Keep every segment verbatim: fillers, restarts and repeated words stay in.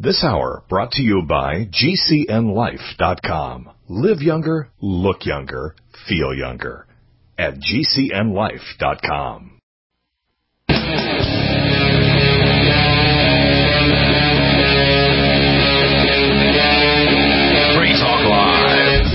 This hour brought to you by G C N life dot com. Live younger, look younger, feel younger at G C N life dot com. Free Talk Live.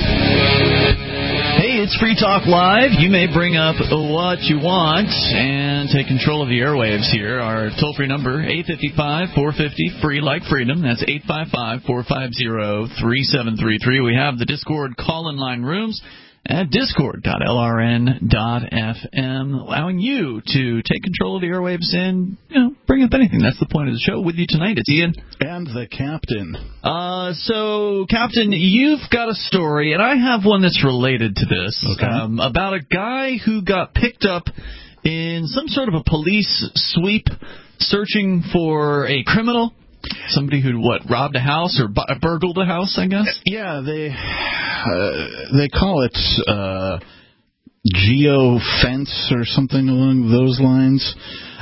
Hey, it's Free Talk Live. You may bring up what you want and take control of the airwaves here. Our toll-free number, eight five five, four five zero, free like freedom. That's eight five five, four five zero, three seven three three. We have the Discord call-in line rooms at discord dot L R N dot F M, allowing you to take control of the airwaves and, you know, bring up anything. That's the point of the show. With you tonight, it's Ian. And the Captain. Uh, so, Captain, you've got a story, and I have one that's related to this, okay. um, about a guy who got picked up in some sort of a police sweep searching for a criminal. Somebody who, what, robbed a house or bu- burgled a house, I guess? Yeah, they uh, they call it uh, geo-fence or something along those lines.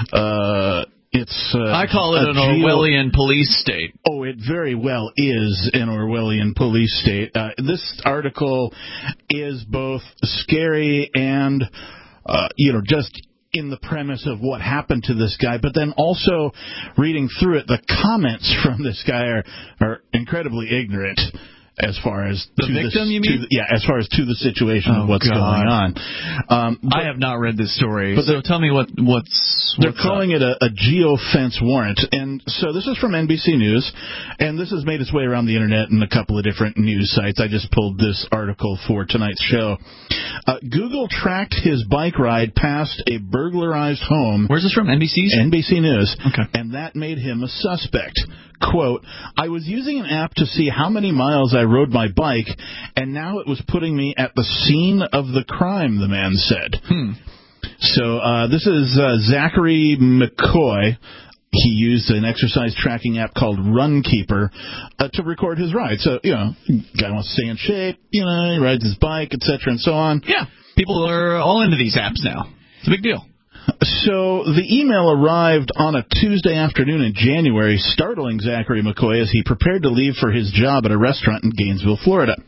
Uh, it's uh, I call it an geo- Orwellian police state. Oh, it very well is an Orwellian police state. Uh, this article is both scary and, uh, you know, just in the premise of what happened to this guy, but then also reading through it, the comments from this guy are, are incredibly ignorant as far as the to victim, the, you mean? To the, yeah, as far as to the situation oh, of what's God. going on. Um, but, I have not read this story, but so tell me what what's. They're what's calling up. it a, a geo-fence warrant, and so this is from N B C News, and this has made its way around the internet and a couple of different news sites. I just pulled this article for tonight's show. Uh, Google tracked his bike ride past a burglarized home. Where's this from? N B C's? N B C News. Okay. And that made him a suspect. Quote, I was using an app to see how many miles I rode my bike, and now it was putting me at the scene of the crime, the man said. Hmm. So uh, this is uh, Zachary McCoy. He used an exercise tracking app called Runkeeper uh, to record his ride. So, you know, guy wants to stay in shape, you know, he rides his bike, et cetera, and so on. Yeah, people are all into these apps now. It's a big deal. So the email arrived on a Tuesday afternoon in January, startling Zachary McCoy as he prepared to leave for his job at a restaurant in Gainesville, Florida.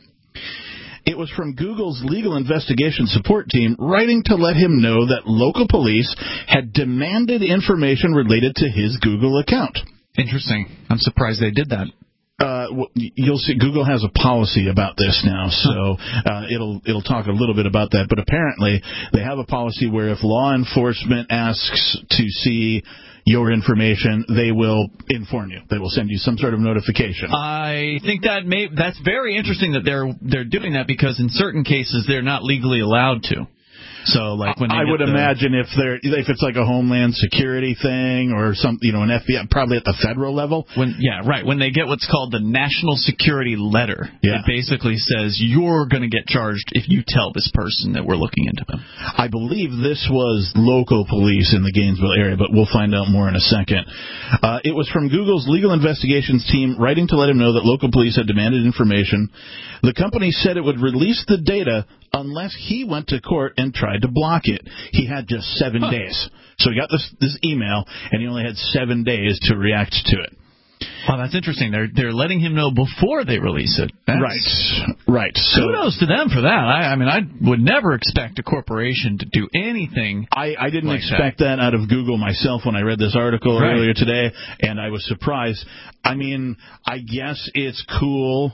It was from Google's legal investigation support team writing to let him know that local police had demanded information related to his Google account. Interesting. I'm surprised they did that. Uh, you'll see Google has a policy about this now, so uh, it'll it'll talk a little bit about that. But apparently they have a policy where if law enforcement asks to see your information, they will inform you. They will send you some sort of notification. I think that may that's very interesting that they're they're doing that, because in certain cases they're not legally allowed to. So, like when they I get would the, imagine if they're if it's like a Homeland Security thing or some, you know, an F B I, probably at the federal level. When yeah, right. When they get what's called the National Security Letter, yeah. It basically says you're going to get charged if you tell this person that we're looking into them. I believe this was local police in the Gainesville area, but we'll find out more in a second. Uh, it was from Google's legal investigations team writing to let him know that local police had demanded information. The company said it would release the data unless he went to court and tried to block it. He had just seven huh. days. So he got this this email, and he only had seven days to react to it. Wow, that's interesting. They're they're letting him know before they release it. That's, right, right. So, kudos to them for that. I, I mean, I would never expect a corporation to do anything. I, I didn't like expect that. that out of Google myself when I read this article right. earlier today, and I was surprised. I mean, I guess it's cool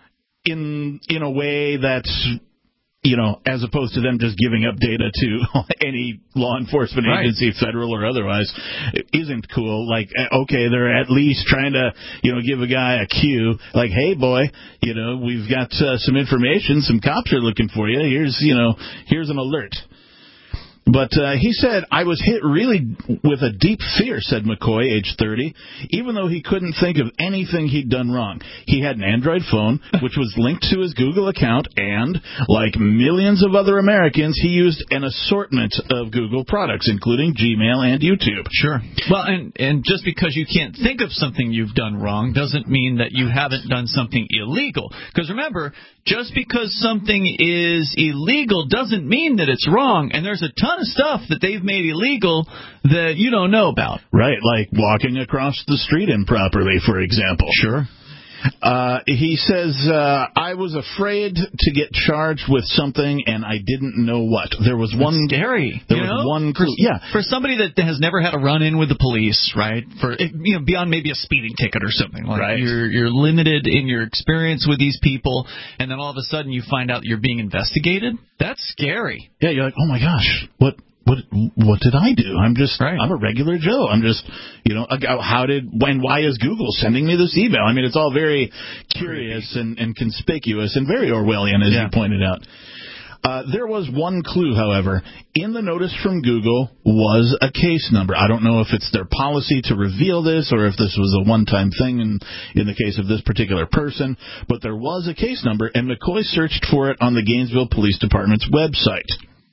in in a way that's, you know, as opposed to them just giving up data to any law enforcement right. agency, federal or otherwise, it isn't cool. Like, okay, they're at least trying to, you know, give a guy a cue, like, hey, boy, you know, we've got uh, some information, some cops are looking for you. Here's, you know, here's an alert. But uh, he said, I was hit really with a deep fear, said McCoy, age thirty, even though he couldn't think of anything he'd done wrong. He had an Android phone, which was linked to his Google account, and, like millions of other Americans, he used an assortment of Google products, including Gmail and YouTube. Sure. Well, and, and just because you can't think of something you've done wrong doesn't mean that you haven't done something illegal. Because remember, just because something is illegal doesn't mean that it's wrong, and there's a ton ton of stuff that they've made illegal that you don't know about. Right, like walking across the street improperly, for example. Sure. Uh, he says, uh, I was afraid to get charged with something, and I didn't know what. There was That's one... scary. There you was know? one clue. For, yeah. For somebody that has never had a run-in with the police, right, for you know, beyond maybe a speeding ticket or something. Like right. You're, you're limited in your experience with these people, and then all of a sudden you find out you're being investigated. That's scary. Yeah, you're like, oh, my gosh, what... What what did I do? I'm just right. I'm a regular Joe. I'm just, you know, how did when why is Google sending me this email? I mean, it's all very curious and, and conspicuous and very Orwellian, as yeah. you pointed out. Uh, there was one clue, however. In the notice from Google was a case number. I don't know if it's their policy to reveal this or if this was a one-time thing in, in the case of this particular person, but there was a case number, and McCoy searched for it on the Gainesville Police Department's website.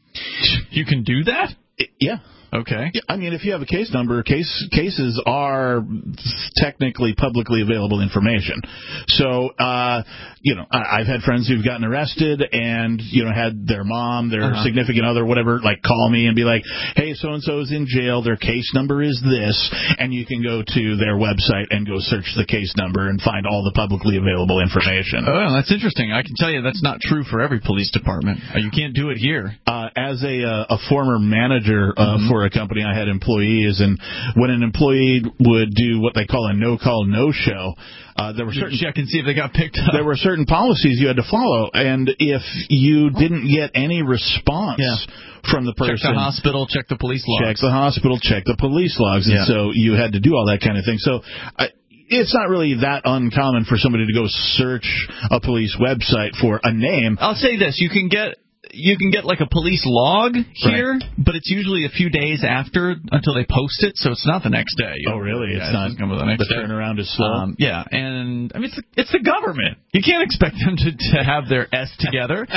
You can do that? Yeah. Okay. Yeah, I mean, if you have a case number, case cases are technically publicly available information. So, uh, you know, I, I've had friends who've gotten arrested and, you know, had their mom, their uh-huh. significant other, whatever, like call me and be like, hey, so-and-so is in jail, their case number is this, and you can go to their website and go search the case number and find all the publicly available information. Oh, that's interesting. I can tell you that's not true for every police department. You can't do it here. Uh, as a, uh, a former manager uh, mm-hmm. for a company, I had employees, and when an employee would do what they call a no-call, no-show, uh, there were certain check and see if they got picked up. There were certain policies you had to follow, and if you didn't get any response yeah. from the person, check the hospital, check the police logs, check the hospital, check the police logs, and yeah. so you had to do all that kind of thing. So. I, It's not really that uncommon for somebody to go search a police website for a name. I'll say this: you can get. You can get like a police log here, right. but it's usually a few days after until they post it, so it's not the next day. Oh, really? Yeah, it's not. It come with the next the day. turnaround is slow. Um, yeah, and I mean it's the, it's the government. You can't expect them to, to have their S together,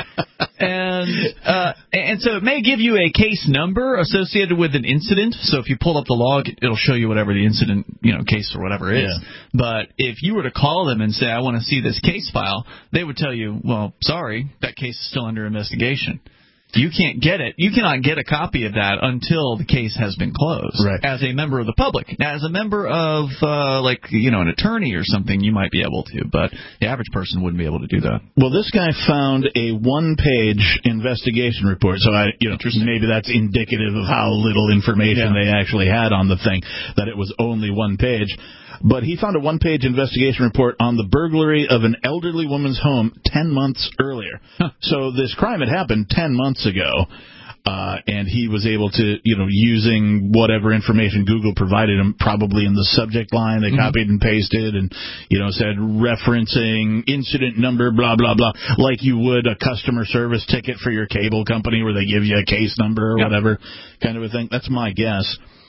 and uh, and so it may give you a case number associated with an incident. So if you pull up the log, it'll show you whatever the incident, you know, case or whatever is. Yeah. But if you were to call them and say, I want to see this case file, they would tell you, well, sorry, that case is still under investigation. You can't get it. You cannot get a copy of that until the case has been closed. Right. As a member of the public. Now, as a member of, uh, like, you know, an attorney or something, you might be able to, but the average person wouldn't be able to do that. Well, this guy found a one-page investigation report, so I, you know, maybe that's indicative of how little information yeah. they actually had on the thing, that it was only one page. But he found a one-page investigation report on the burglary of an elderly woman's home ten months earlier. Huh. So this crime had happened ten months ago, uh, and he was able to, you know, using whatever information Google provided him, probably in the subject line, they mm-hmm. copied and pasted and, you know, said referencing incident number, blah, blah, blah, like you would a customer service ticket for your cable company where they give you a case number or yep. whatever kind of a thing. That's my guess.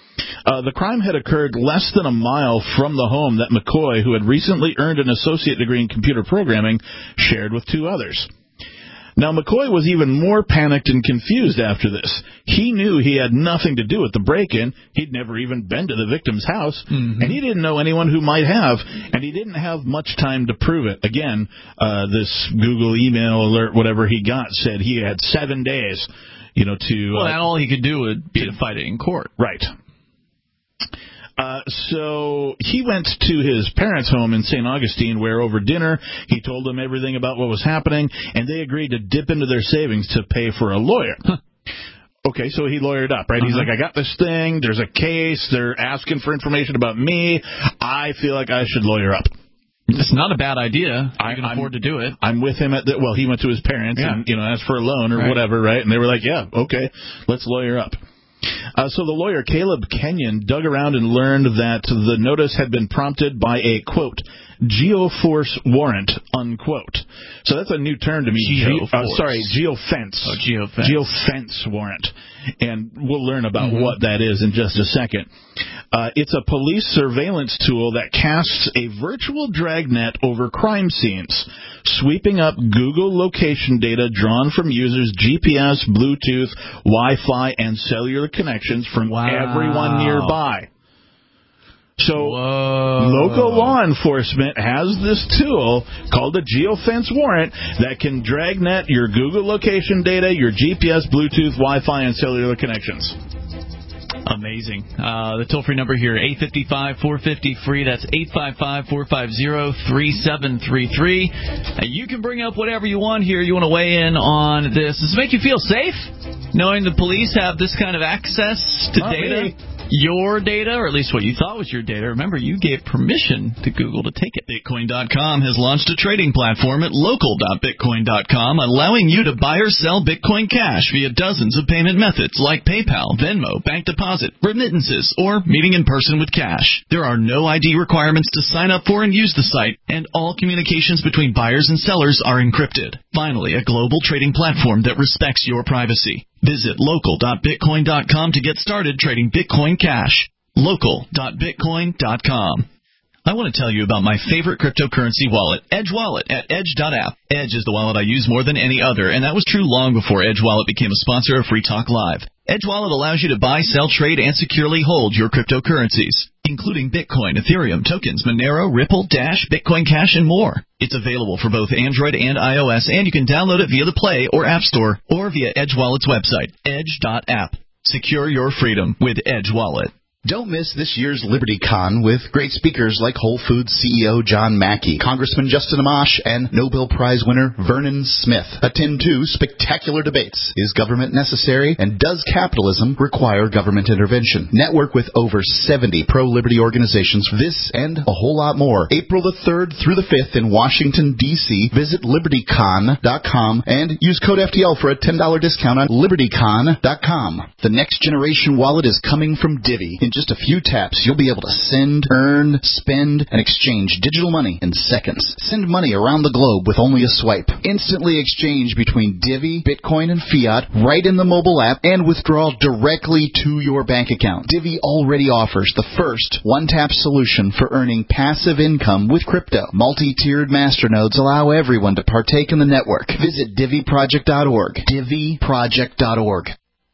Uh, the crime had occurred less than a mile from the home that McCoy, who had recently earned an associate degree in computer programming, shared with two others. Now, McCoy was even more panicked and confused after this. He knew he had nothing to do with the break-in. He'd never even been to the victim's house, mm-hmm. and he didn't know anyone who might have, and he didn't have much time to prove it. Again, uh, this Google email alert, whatever he got, said he had seven days, you know, to... Well, uh, and all he could do would be to fight it in court. Right. Uh, so he went to his parents' home in Saint Augustine, where over dinner he told them everything about what was happening, and they agreed to dip into their savings to pay for a lawyer. Huh. Okay, so he lawyered up, right? Uh-huh. He's like, I got this thing, there's a case, they're asking for information about me, I feel like I should lawyer up. It's not a bad idea. I can I'm, afford to do it. I'm with him at the, well, he went to his parents yeah. and, you know, asked for a loan or right. whatever, right? And they were like, yeah, okay, let's lawyer up. Uh, so the lawyer, Caleb Kenyon, dug around and learned that the notice had been prompted by a, quote, geoforce warrant, unquote. So that's a new term to me. Geoforce. Ge- uh, sorry, geofence. Oh, geofence. Geofence warrant. And we'll learn about mm-hmm. what that is in just a second. Uh, it's a police surveillance tool that casts a virtual dragnet over crime scenes, sweeping up Google location data drawn from users' G P S, Bluetooth, Wi-Fi, and cellular connections from wow. everyone nearby. So Whoa. local law enforcement has this tool called a geofence warrant that can dragnet your Google location data, your G P S, Bluetooth, Wi-Fi, and cellular connections. Amazing. Uh, the toll-free number here, eight five five, four five zero, free. That's eight five five, four five zero, three seven three three. Uh, you can bring up whatever you want here. You want to weigh in on this. Does it make you feel safe, knowing the police have this kind of access to Not data? me. Your data, or at least what you thought was your data. Remember, you gave permission to Google to take it. Bitcoin dot com has launched a trading platform at local dot bitcoin dot com, allowing you to buy or sell Bitcoin Cash via dozens of payment methods like PayPal, Venmo, bank deposit, remittances, or meeting in person with cash. There are no I D requirements to sign up for and use the site, and all communications between buyers and sellers are encrypted. Finally, a global trading platform that respects your privacy. Visit local dot bitcoin dot com to get started trading Bitcoin Cash. local dot bitcoin dot com. I want to tell you about my favorite cryptocurrency wallet, Edge Wallet, at edge dot app. Edge is the wallet I use more than any other, and that was true long before Edge Wallet became a sponsor of Free Talk Live. Edge Wallet allows you to buy, sell, trade, and securely hold your cryptocurrencies, including Bitcoin, Ethereum, tokens, Monero, Ripple, Dash, Bitcoin Cash, and more. It's available for both Android and iOS, and you can download it via the Play or App Store or via Edge Wallet's website, edge dot app. Secure your freedom with Edge Wallet. Don't miss this year's LibertyCon with great speakers like Whole Foods C E O John Mackey, Congressman Justin Amash, and Nobel Prize winner Vernon Smith. Attend two spectacular debates. Is government necessary, and does capitalism require government intervention? Network with over seventy pro-liberty organizations for this and a whole lot more. April the third through the fifth in Washington, D C Visit liberty con dot com and use code F T L for a ten dollars discount on liberty con dot com. The next generation wallet is coming from Divvy. In just a few taps, you'll be able to send, earn, spend, and exchange digital money in seconds. Send money around the globe with only a swipe. Instantly exchange between Divvy, Bitcoin, and fiat right in the mobile app and withdraw directly to your bank account. Divvy already offers the first one-tap solution for earning passive income with crypto. Multi-tiered masternodes allow everyone to partake in the network. Visit divvy project dot org. divvy project dot org.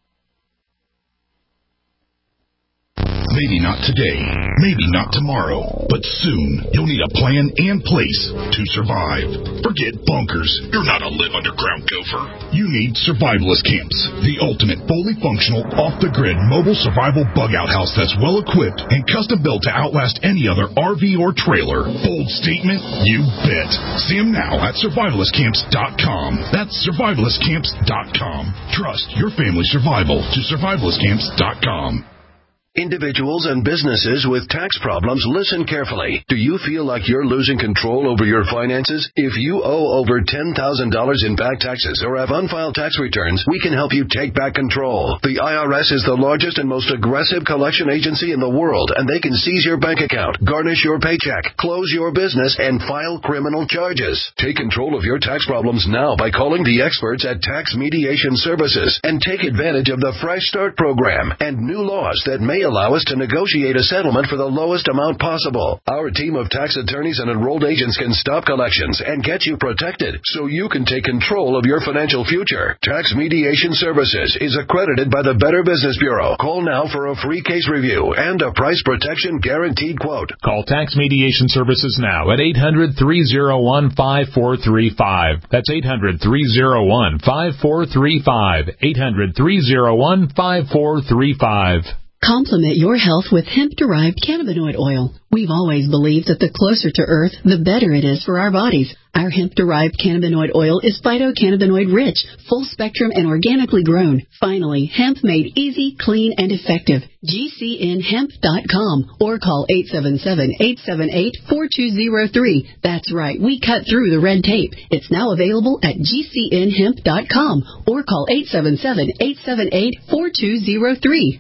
Maybe not today, maybe not tomorrow, but soon you'll need a plan and place to survive. Forget bunkers. You're not a live underground gopher. You need survivalist camps, the ultimate fully functional, off-the-grid mobile survival bug-out house that's well-equipped and custom-built to outlast any other R V or trailer. Bold statement? You bet. See them now at survivalist camps dot com. That's survivalist camps dot com. Trust your family's survival to survivalist camps dot com. Individuals and businesses with tax problems, listen carefully. Do you feel like you're losing control over your finances? If you owe over ten thousand dollars in back taxes or have unfiled tax returns, we can help you take back control. The I R S is the largest and most aggressive collection agency in the world, and they can seize your bank account, garnish your paycheck, close your business, and file criminal charges. Take control of your tax problems now by calling the experts at Tax Mediation Services and take advantage of the Fresh Start program and new laws that may allow us to negotiate a settlement for the lowest amount possible. Our team of tax attorneys and enrolled agents can stop collections and get you protected so you can take control of your financial future. Tax Mediation Services is accredited by the Better Business Bureau. Call now for a free case review and a price protection guaranteed quote. Call Tax Mediation Services now at eight hundred, three oh one, five four three five. That's eight hundred, three oh one, five four three five. eight hundred, three oh one, five four three five. Complement your health with hemp-derived cannabinoid oil. We've always believed that the closer to Earth, the better it is for our bodies. Our hemp-derived cannabinoid oil is phytocannabinoid-rich, full-spectrum, and organically grown. Finally, hemp made easy, clean, and effective. G C N hemp dot com or call eight seven seven, eight seven eight, four two zero three. That's right, we cut through the red tape. It's now available at G C N hemp dot com or call eight seven seven, eight seven eight, four two zero three.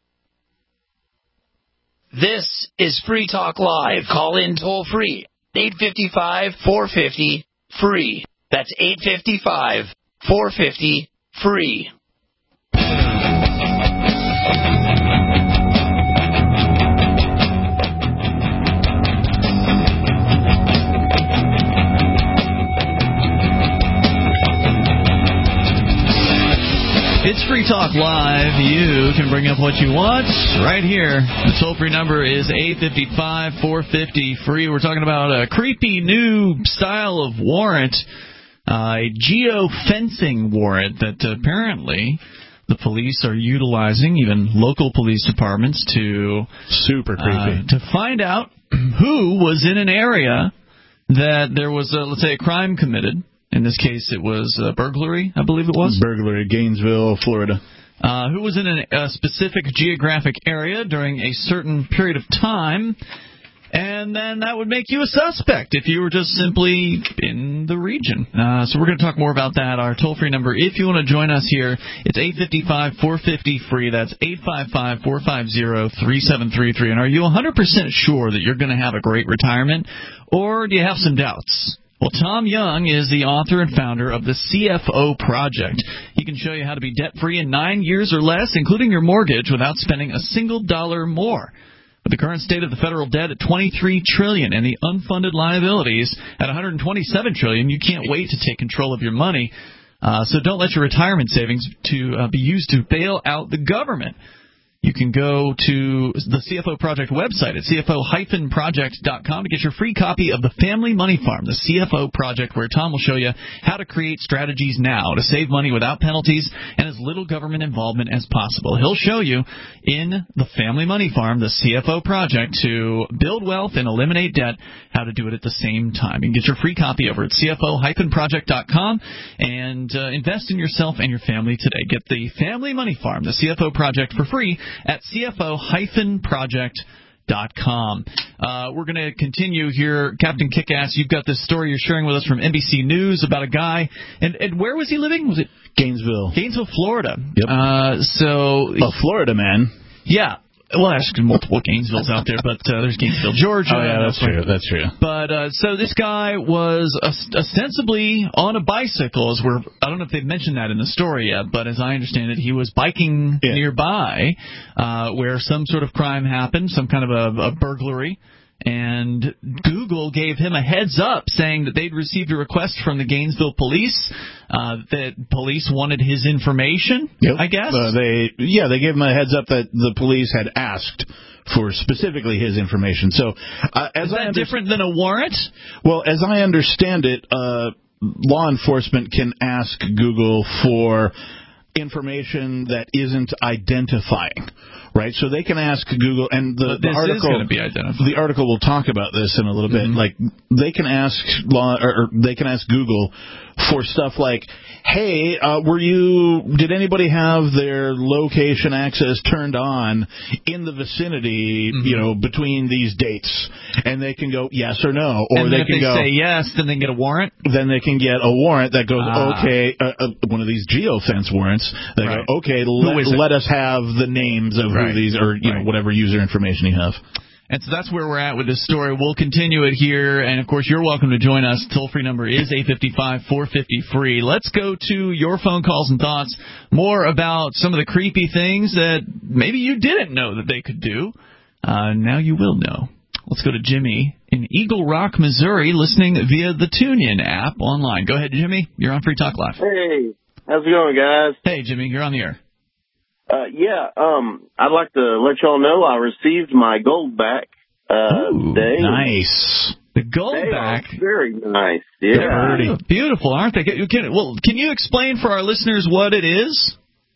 This is Free Talk Live. Call in toll free. eight five five, four five zero, free. That's eight five five, four five zero, free. It's Free Free Talk Live. You can bring up what you want right here. The toll-free number is eight five five, four five zero, free. We're talking about a creepy new style of warrant, uh, a geofencing warrant that apparently the police are utilizing, even local police departments, to super creepy uh, to find out who was in an area that there was, a, let's say, a crime committed. In this case, it was uh, burglary, I believe it was. Burglary, Gainesville, Florida. Uh, who was in an, a specific geographic area during a certain period of time, and then that would make you a suspect if you were just simply in the region. Uh, so we're going to talk more about that. Our toll-free number, if you want to join us here, it's eight five five, four five zero, free. That's eight five five, four five zero, three seven three three. And are you one hundred percent sure that you're going to have a great retirement, or do you have some doubts? Well, Tom Young is the author and founder of the C F O Project. He can show you how to be debt-free in nine years or less, including your mortgage, without spending a single dollar more. With the current state of the federal debt at twenty-three trillion dollars and the unfunded liabilities at one hundred twenty-seven trillion dollars, you can't wait to take control of your money. Uh, so don't let your retirement savings to uh, be used to bail out the government. You can go to the C F O Project website at C F O project dot com to get your free copy of The Family Money Farm, the C F O Project, where Tom will show you how to create strategies now to save money without penalties and as little government involvement as possible. He'll show you in The Family Money Farm, the C F O Project, to build wealth and eliminate debt, how to do it at the same time. You can get your free copy over at C F O project dot com and uh, invest in yourself and your family today. Get The Family Money Farm, the C F O Project, for free at C F O project dot com. Uh, we're going to continue here. Captain Kickass, you've got this story you're sharing with us from N B C News about a guy. And, and where was he living? Was it Gainesville? Gainesville, Florida. Yep. Uh, so a Florida man. Yeah. Well, there's multiple Gainesvilles out there, but uh, there's Gainesville, Georgia. Oh, yeah, that's true. That's true. But uh, so this guy was ostensibly on a bicycle. As we're, I don't know if they've mentioned that in the story yet, but as I understand it, he was biking yeah. nearby uh, where some sort of crime happened, some kind of a, a burglary. And Google gave him a heads up saying that they'd received a request from the Gainesville police uh, that police wanted his information, yep. I guess. Uh, they Yeah, they gave him a heads up that the police had asked for specifically his information. So, uh, as Is that I under- different than a warrant? Well, as I understand it, uh, law enforcement can ask Google for information that isn't identifying, right? So they can ask Google, and the, but the this article is going to be identified. The article will talk about this in a little bit. Mm-hmm. Like they can ask law, or, or they can ask Google for stuff like, "Hey, uh, were you? Did anybody have their location access turned on in the vicinity? Mm-hmm. You know, between these dates?" And they can go yes or no, or and they if can they go say yes, then they get a warrant. Then they can get a warrant that goes ah. okay, uh, uh, one of these geofence warrants. They right. go okay, let, let us have the names of right. who these, or you right. know, whatever user information you have. And so that's where we're at with this story. We'll continue it here, and of course, you're welcome to join us. Toll-free number is eight five five, four five zero, free. Let's go to your phone calls and thoughts, more about some of the creepy things that maybe you didn't know that they could do. Uh, now you will know. Let's go to Jimmy in Eagle Rock, Missouri, listening via the TuneIn app online. Go ahead, Jimmy. You're on Free Talk Live. Hey, how's it going, guys? Hey, Jimmy. You're on the air. Uh, yeah, um, I'd like to let y'all know I received my gold back uh, Ooh, today. Nice. The gold they back. Very nice. Yeah. They're beautiful, aren't they? Can, well, can you explain for our listeners what it is?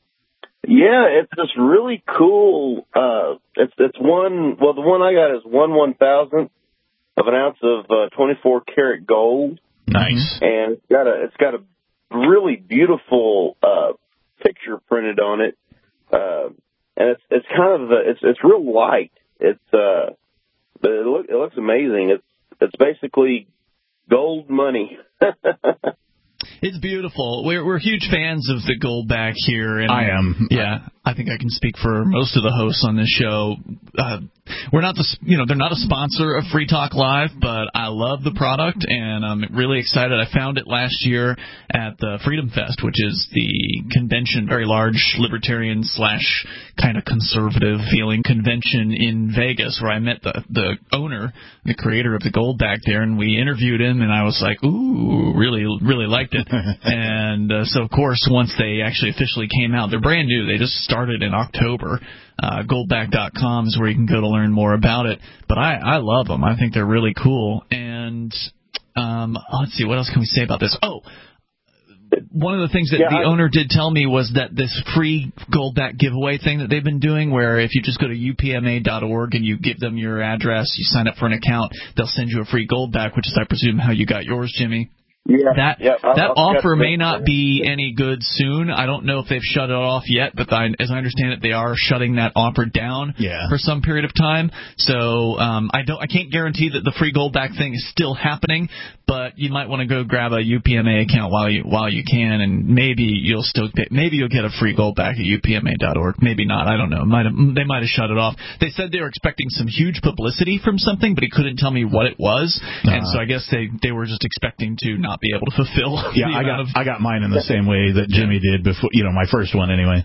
Yeah, it's this really cool. Uh, it's it's one. Well, the one I got is one one thousandth of an ounce of uh, twenty-four karat gold. Nice. And it's got a it's got a really beautiful uh, picture printed on it, uh, and it's it's kind of the, it's it's real light. It's uh, but it look it looks amazing. It's it's basically gold money. It's beautiful. We're we're huge fans of the gold back here. And I am. Yeah. I think I can speak for most of the hosts on this show. Uh, we're not the, you know, they're not a sponsor of Free Talk Live, but I love the product, and I'm really excited. I found it last year at the Freedom Fest, which is the convention, very large libertarian slash kind of conservative feeling convention in Vegas, where I met the, the owner, the creator of the Goldback there, and we interviewed him, and I was like, ooh, really, really liked it. And uh, so, of course, once they actually officially came out, they're brand new. They just started in October. Uh, goldback dot com is where you can go to learn more about it. But I, I love them. I think they're really cool. And um, let's see, what else can we say about this? Oh, one of the things that yeah, the I, owner did tell me was that this free Goldback giveaway thing that they've been doing, where if you just go to U P M A dot org and you give them your address, you sign up for an account, they'll send you a free Goldback, which is, I presume, how you got yours, Jimmy. Yeah, that yeah, that offer may not be any good soon. I don't know if they've shut it off yet, but I, as I understand it, they are shutting that offer down yeah. for some period of time. So um, I don't, I can't guarantee that the free Goldback thing is still happening, but you might want to go grab a U P M A account while you while you can, and maybe you'll still get, maybe you'll get a free Goldback at U P M A dot org. Maybe not. I don't know. Might have, they might have shut it off. They said they were expecting some huge publicity from something, but he couldn't tell me what it was, uh-huh. and so I guess they they were just expecting to not be able to fulfill. Yeah, I got of, I got mine in the same way that Jimmy did before. You know, my first one anyway.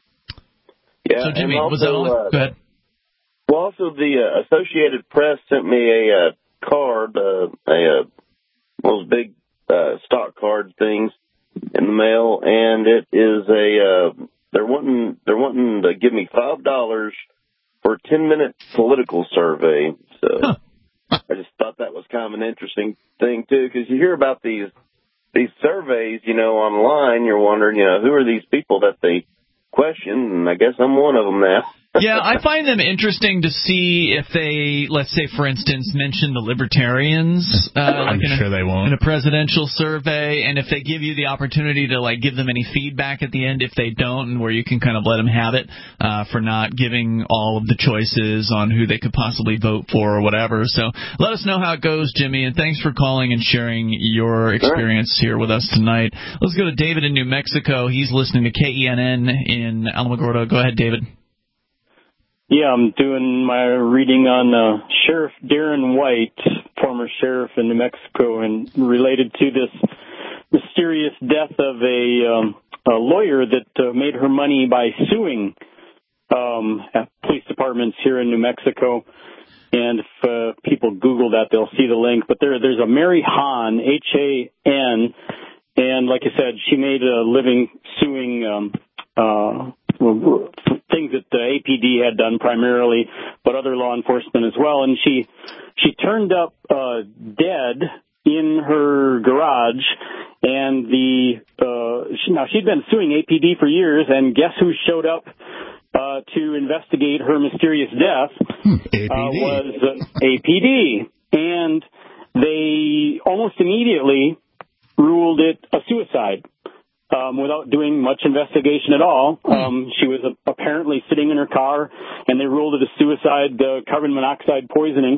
Yeah. So Jimmy, also, was that all? Uh, Go ahead. Well, also the uh, Associated Press sent me a uh, card, uh, a uh, those big uh, stock card things in the mail, and it is a uh, they're wanting they're wanting to give me five dollars for a ten minute political survey. So. Huh. I just thought that was kind of an interesting thing, too, because you hear about these these surveys, you know, online. You're wondering, you know, who are these people that they question? And I guess I'm one of them now. Yeah, I find them interesting to see if they, let's say, for instance, mention the libertarians. Uh, I'm like in sure a, they won't. In a presidential survey, and if they give you the opportunity to, like, give them any feedback at the end if they don't, and where you can kind of let them have it uh, for not giving all of the choices on who they could possibly vote for or whatever. So let us know how it goes, Jimmy, and thanks for calling and sharing your experience here with us tonight. Let's go to David in New Mexico. He's listening to K E N N in Alamogordo. Go ahead, David. Yeah, I'm doing my reading on uh, Sheriff Darren White, former sheriff in New Mexico, and related to this mysterious death of a, um, a lawyer that uh, made her money by suing um, police departments here in New Mexico. And if uh, people Google that, they'll see the link. But there, there's a Mary Hahn, H A N, and like I said, she made a living suing um, uh things that the A P D had done primarily, but other law enforcement as well. And she she turned up uh, dead in her garage, and the uh, she, now she'd been suing A P D for years, and guess who showed up uh, to investigate her mysterious death? Hmm, A P D. Uh, was uh, A P D, and they almost immediately ruled it a suicide. Um, without doing much investigation at all. Um, she was uh, apparently sitting in her car, and they ruled it a suicide, uh, carbon monoxide poisoning.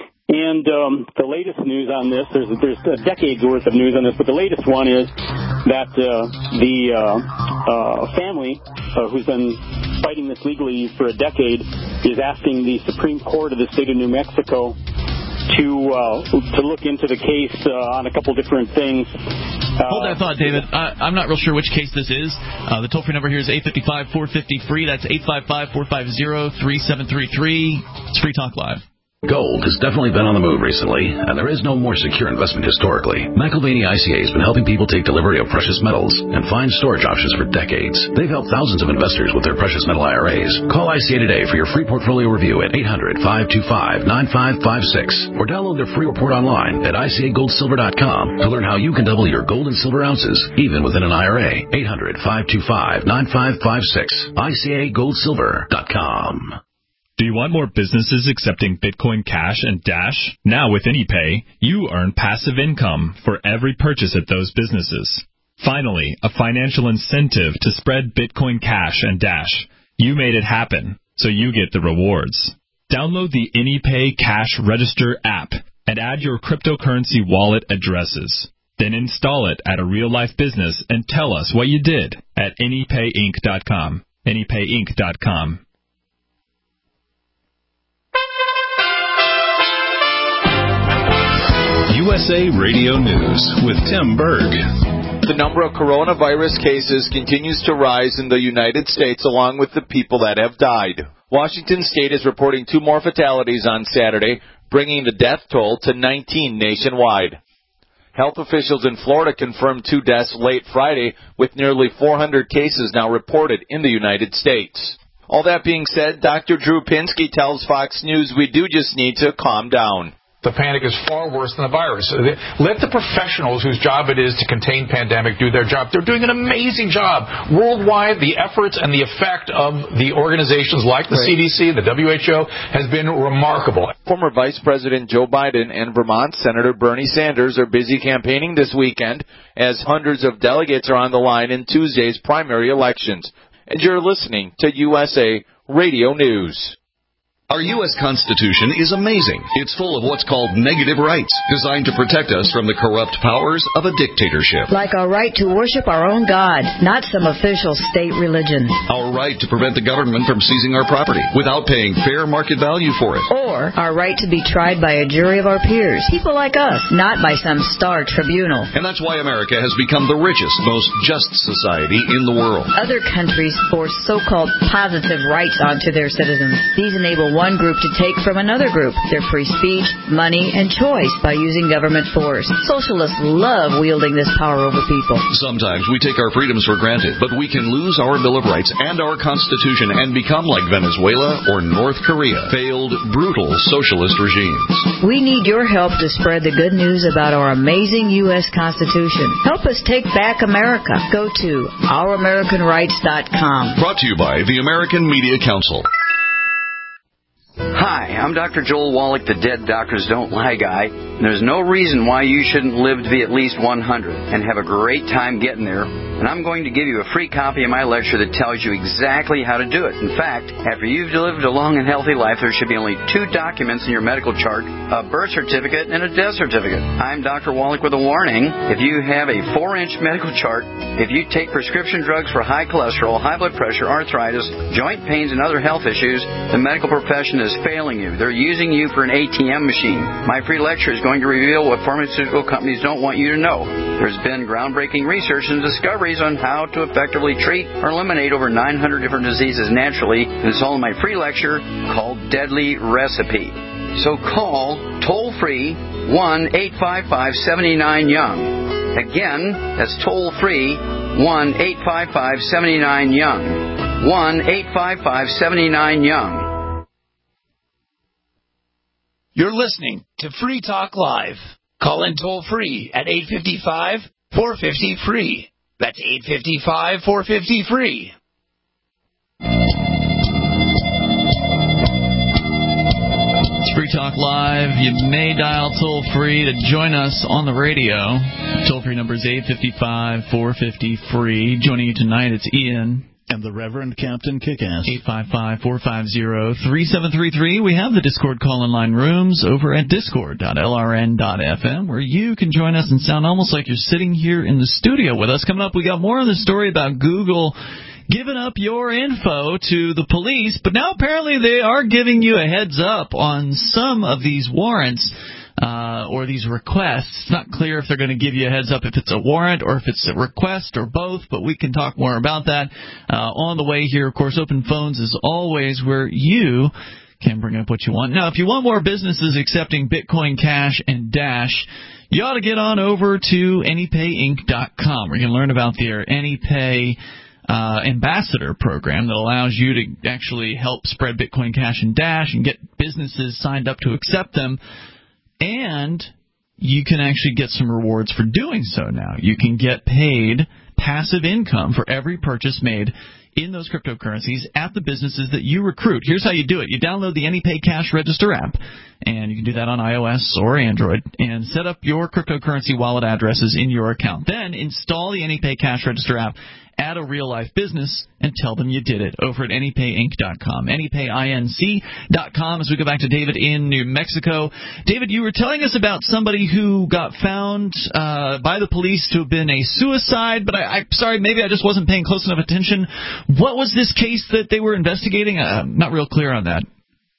And um, the latest news on this, there's, there's a decade's worth of news on this, but the latest one is that uh, the uh, uh, family, uh, who's been fighting this legally for a decade, is asking the Supreme Court of the state of New Mexico to uh, to look into the case uh, on a couple different things. Uh, Hold that thought, David. I, I'm not real sure which case this is. Uh, the toll-free number here is eight five five, four five zero, free. That's eight five five, four five zero, three seven three three. It's Free Talk Live. Gold has definitely been on the move recently, and there is no more secure investment historically. McIlvaney I C A has been helping people take delivery of precious metals and find storage options for decades. They've helped thousands of investors with their precious metal I R As. Call I C A today for your free portfolio review at eight hundred, five two five, nine five five six or download their free report online at I C A gold silver dot com to learn how you can double your gold and silver ounces, even within an I R A. eight hundred, five two five, nine five five six. I C A gold silver dot com. Do you want more businesses accepting Bitcoin Cash and Dash? Now with AnyPay, you earn passive income for every purchase at those businesses. Finally, a financial incentive to spread Bitcoin Cash and Dash. You made it happen, so you get the rewards. Download the AnyPay Cash Register app and add your cryptocurrency wallet addresses. Then install it at a real-life business and tell us what you did at any pay inc dot com. any pay inc dot com. U S A Radio News with Tim Berg. The number of coronavirus cases continues to rise in the United States, along with the people that have died. Washington State is reporting two more fatalities on Saturday, bringing the death toll to nineteen nationwide. Health officials in Florida confirmed two deaths late Friday, with nearly four hundred cases now reported in the United States. All that being said, Doctor Drew Pinsky tells Fox News we do just need to calm down. The panic is far worse than the virus. Let the professionals whose job it is to contain pandemic do their job. They're doing an amazing job. Worldwide, the efforts and the effect of the organizations like the right. C D C, the W H O, has been remarkable. Former Vice President Joe Biden and Vermont Senator Bernie Sanders are busy campaigning this weekend as hundreds of delegates are on the line in Tuesday's primary elections. And you're listening to U S A Radio News. Our U S Constitution is amazing. It's full of what's called negative rights, designed to protect us from the corrupt powers of a dictatorship. Like our right to worship our own God, not some official state religion. Our right to prevent the government from seizing our property without paying fair market value for it. Or our right to be tried by a jury of our peers, people like us, not by some star tribunal. And that's why America has become the richest, most just society in the world. Other countries force so-called positive rights onto their citizens. These enable one group to take from another group their free speech, money, and choice by using government force. Socialists love wielding this power over people. Sometimes we take our freedoms for granted, but we can lose our Bill of Rights and our Constitution and become like Venezuela or North Korea, failed, brutal socialist regimes. We need your help to spread the good news about our amazing U S Constitution. Help us take back America. Go to our american rights dot com. Brought to you by the American Media Council. Hi, I'm Doctor Joel Wallach, the Dead Doctors Don't Lie guy. And there's no reason why you shouldn't live to be at least one hundred and have a great time getting there. And I'm going to give you a free copy of my lecture that tells you exactly how to do it. In fact, after you've lived a long and healthy life, there should be only two documents in your medical chart, a birth certificate and a death certificate. I'm Doctor Wallach with a warning. If you have a four-inch medical chart, if you take prescription drugs for high cholesterol, high blood pressure, arthritis, joint pains, and other health issues, the medical profession is failing you. They're using you for an A T M machine. My free lecture is going to reveal what pharmaceutical companies don't want you to know. There's been groundbreaking research and discoveries on how to effectively treat or eliminate over nine hundred different diseases naturally, and it's all in my free lecture called Deadly Recipe. So call toll-free one eight five five seven nine young. Again, that's toll-free one eight five five seven nine young. one eight five five seven nine young. You're listening to Free Talk Live. Call in toll-free at eight five five, four five zero, F R E E. That's eight five five, four five zero, F R E E. It's Free Talk Live. You may dial toll-free to join us on the radio. Toll-free number is eight five five, four five zero, F R E E. Joining you tonight, it's Ian. And the Reverend Captain Kickass. eight five five, four five zero, three seven three three. We have the Discord call-in line rooms over at discord dot l r n dot f m, where you can join us and sound almost like you're sitting here in the studio with us. Coming up, we got more on the story about Google giving up your info to the police, but now apparently they are giving you a heads up on some of these warrants. Uh, or these requests. It's not clear if they're going to give you a heads up if it's a warrant or if it's a request or both, but we can talk more about that uh, on the way here. Of course, Open Phones is always where you can bring up what you want. Now, if you want more businesses accepting Bitcoin Cash and Dash, you ought to get on over to any pay inc dot com, where you can learn about their AnyPay Uh, ambassador program that allows you to actually help spread Bitcoin Cash and Dash and get businesses signed up to accept them. And you can actually get some rewards for doing so now. You can get paid passive income for every purchase made in those cryptocurrencies at the businesses that you recruit. Here's how you do it. You download the AnyPay Cash Register app, And you can do that on iOS or Android. And set up your cryptocurrency wallet addresses in your account. Then install the AnyPay Cash Register app. Add a real-life business and tell them you did it over at any pay inc dot com. any pay inc dot com as we go back to David in New Mexico. David, you were telling us about somebody who got found uh, by the police to have been a suicide, but I, I'm sorry, maybe I just wasn't paying close enough attention. What was this case that they were investigating? I'm not real clear on that.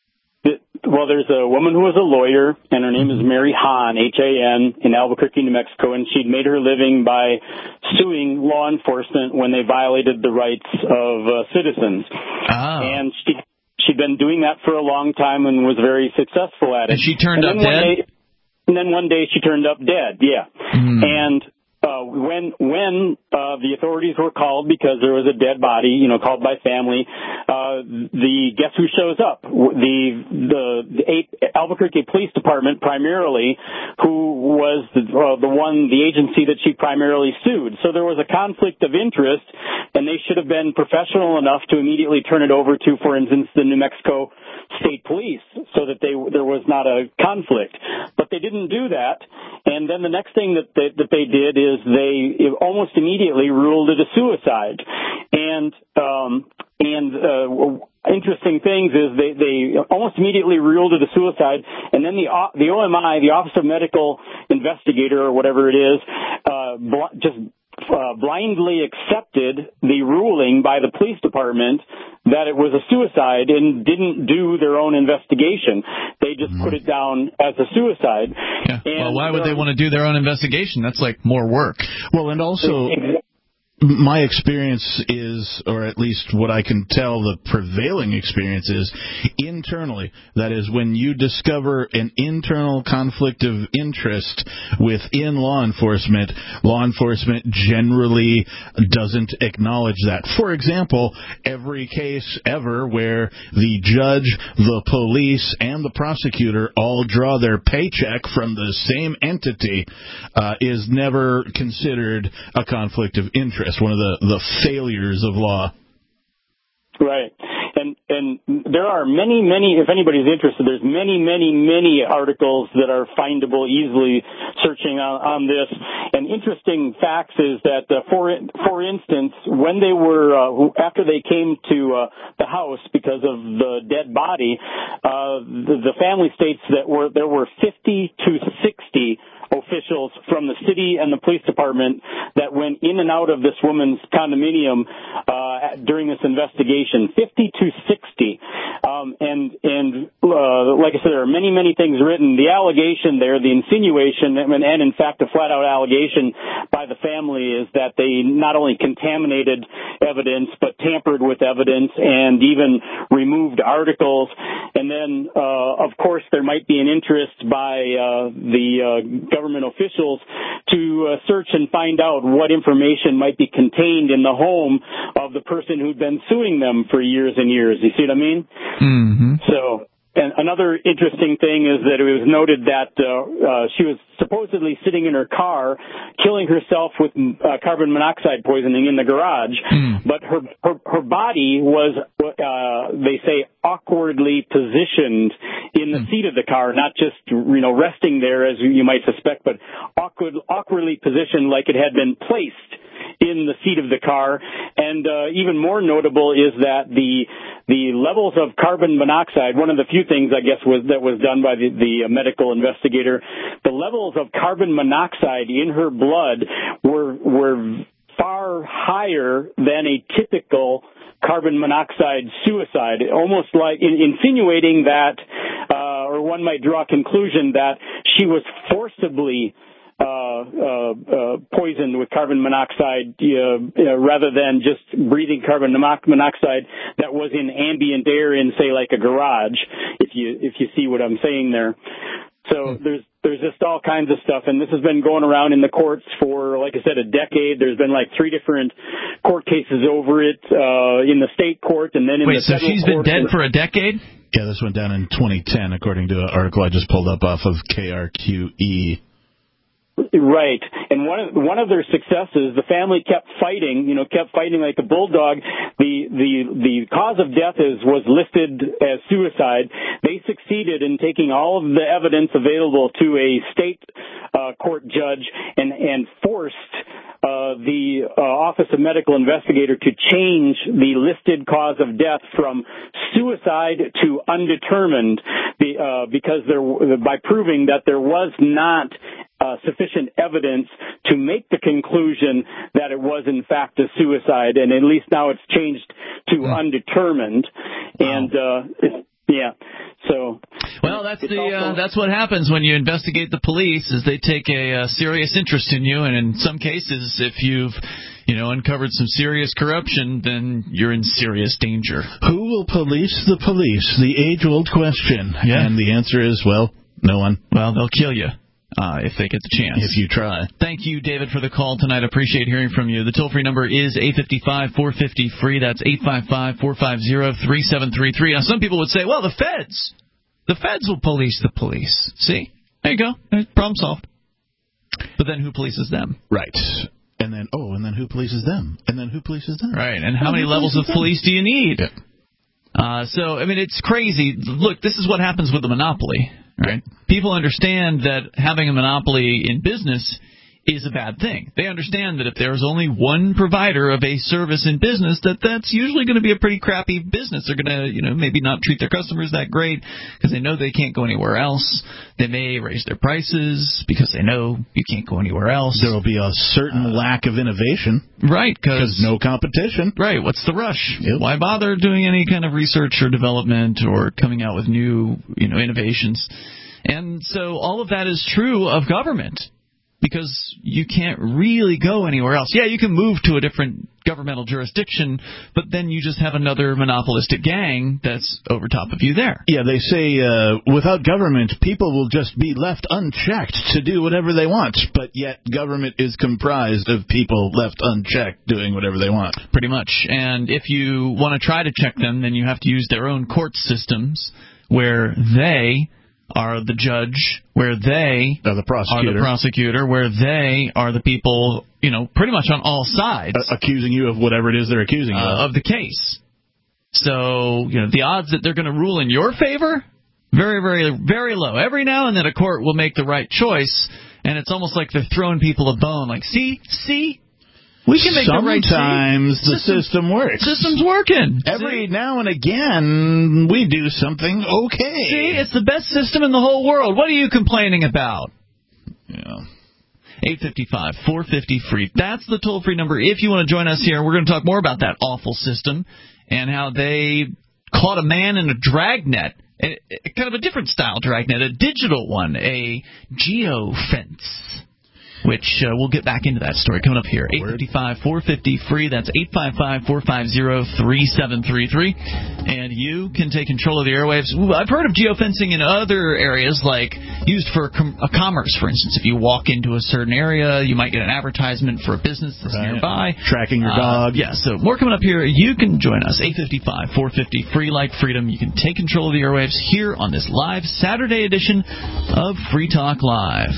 Well, there's a woman who was a lawyer, and her name is Mary Hahn, H A N, in Albuquerque, New Mexico, and she'd made her living by suing law enforcement when they violated the rights of uh, citizens. Oh. And she, she'd been doing that for a long time and was very successful at it. And she turned and up dead? Day, and then one day she turned up dead, yeah. Mm. And Uh, when when uh, the authorities were called because there was a dead body, you know, called by family, uh, the guess who shows up? The the, the eight, Albuquerque Police Department primarily, who was the, uh, the one, the agency that she primarily sued. So there was a conflict of interest, and they should have been professional enough to immediately turn it over to, for instance, the New Mexico State Police, so that they there was not a conflict. But they didn't do that, and then the next thing that they, that they did is is they almost immediately ruled it a suicide. And um, and uh, interesting things is they, they almost immediately ruled it a suicide, and then the the O M I, the Office of Medical Investigator or whatever it is, uh, bl- just uh, blindly accepted the ruling by the police department that it was a suicide and didn't do their own investigation. They just mm-hmm. put it down as a suicide. Yeah. And well, why would they want to do their own investigation? That's like more work. Well, and also, my experience is, or at least what I can tell the prevailing experience is, internally. That is, when you discover an internal conflict of interest within law enforcement, law enforcement generally doesn't acknowledge that. For example, every case ever where the judge, the police, and the prosecutor all draw their paycheck from the same entity uh, is never considered a conflict of interest. One of the, the failures of law. Right. And and there are many, many, if anybody's interested, there's many, many, many articles that are findable easily searching on, on this. And interesting facts is that, uh, for for instance, when they were, uh, after they came to uh, the house because of the dead body, uh, the, the family states that were there were fifty to sixty officials from the city and the police department that went in and out of this woman's condominium uh, during this investigation, fifty to sixty. Um, and and uh, like I said, there are many, many things written. The allegation there, the insinuation, and, and in fact a flat-out allegation by the family is that they not only contaminated evidence but tampered with evidence and even removed articles. And then, uh, of course, there might be an interest by uh, the uh, government officials to uh, search and find out what information might be contained in the home of the person who'd been suing them for years and years. You see what I mean? Mm-hmm. So, and another interesting thing is that it was noted that uh, uh, she was supposedly sitting in her car, killing herself with uh, carbon monoxide poisoning in the garage, mm. but her, her her body was, uh, they say, awkwardly positioned in the mm. seat of the car, not just, you know, resting there as you might suspect, but awkward, awkwardly positioned like it had been placed in the seat of the car. And uh, even more notable is that the the levels of carbon monoxide, one of the few things, I guess, was that was done by the, the medical investigator, the levels of carbon monoxide in her blood were were far higher than a typical carbon monoxide suicide, almost like in, insinuating that, uh, or one might draw a conclusion that she was forcibly Uh, uh, uh, poisoned with carbon monoxide uh, uh, rather than just breathing carbon monoxide that was in ambient air in, say, like a garage, if you if you see what I'm saying there. So there's there's just all kinds of stuff, and this has been going around in the courts for, like I said, a decade. There's been like three different court cases over it uh, in the state court, and then in Wait, the so federal she's court. been dead for a decade? Yeah, this went down in twenty ten, according to an article I just pulled up off of K R Q E. Right. And one of, one of their successes, the family kept fighting, you know, kept fighting like a bulldog. the the the cause of death is was listed as suicide. They succeeded in taking all of the evidence available to a state uh, court judge and and forced uh, the uh, Office of Medical Investigator to change the listed cause of death from suicide to undetermined, the, uh, because there by proving that there was not Uh, sufficient evidence to make the conclusion that it was in fact a suicide, and at least now it's changed to mm. undetermined. Wow. And uh, it's, yeah, so well, that's the also, uh, that's what happens when you investigate the police. Is they take a uh, serious interest in you, and in some cases, if you've you know uncovered some serious corruption, then you're in serious danger. Who will police the police? The age-old question. Yeah. And the answer is, well, no one. Well, they'll kill you. Uh, if they get the chance. If you try. Thank you, David, for the call tonight. Appreciate hearing from you. The toll-free number is eight five five, four five zero, free. That's eight five five, four five zero, three seven three three. Now, some people would say, well, the feds. The feds will police the police. See? There you go. Problem solved. But then who polices them? Right. And then, oh, and then who polices them? And then who polices them? Right. And how many levels of police do you need? Yeah. Uh, so, I mean, it's crazy. Look, this is what happens with the monopoly. Right. People understand that having a monopoly in business is a bad thing. They understand that if there's only one provider of a service in business, that that's usually going to be a pretty crappy business. They're going to, you know, maybe not treat their customers that great because they know they can't go anywhere else. They may raise their prices because they know you can't go anywhere else. There will be a certain uh, lack of innovation. Right. Because no competition. Right. What's the rush? Yep. Why bother doing any kind of research or development or coming out with new, you know, innovations? And so all of that is true of government. Because you can't really go anywhere else. Yeah, you can move to a different governmental jurisdiction, but then you just have another monopolistic gang that's over top of you there. Yeah, they say uh, without government, people will just be left unchecked to do whatever they want, but yet government is comprised of people left unchecked doing whatever they want. Pretty much. And if you want to try to check them, then you have to use their own court systems where they are the judge, where they are the prosecutor, are the prosecutor, where they are the people, you know, pretty much on all sides. Uh, accusing you of whatever it is they're accusing you uh, of. of the case. So, you know, the odds that they're going to rule in your favor, very, very, very low. Every now and then a court will make the right choice, and it's almost like they're throwing people a bone, like, see, see? We can make Sometimes the right Sometimes the system, system works. System's working. Every See? now and again, we do something okay. See, it's the best system in the whole world. What are you complaining about? Yeah. eight five five, four five zero, free. That's the toll-free number. If you want to join us here, we're going to talk more about that awful system and how they caught a man in a dragnet, a, a kind of a different style dragnet, a digital one, a geofence. Which uh, we'll get back into that story coming up here. eight five five, four five zero, free. That's eight five five, four five zero, three seven three three. And you can take control of the airwaves. Ooh, I've heard of geofencing in other areas, like used for com- a commerce, for instance. If you walk into a certain area, you might get an advertisement for a business that's right. nearby. Tracking your Uh, dog. yeah, so more coming up here. You can join us. eight five five, four five zero, free like freedom. You can take control of the airwaves here on this live Saturday edition of Free Talk Live.